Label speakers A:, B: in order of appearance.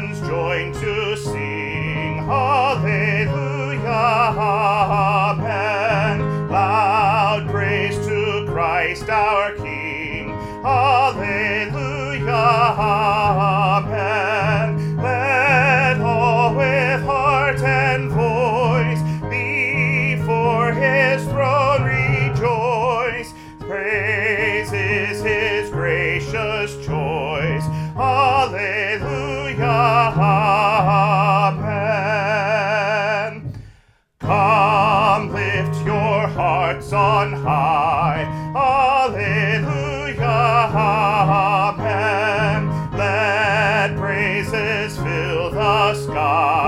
A: nations join to sing. Hallelujah, amen. Loud praise to Christ our King. Hallelujah, amen. Let all with heart and voice before his throne rejoice. Praise is his gracious choice. Hallelujah, amen. Come, lift your hearts on high. Hallelujah, amen. Let praises fill the sky.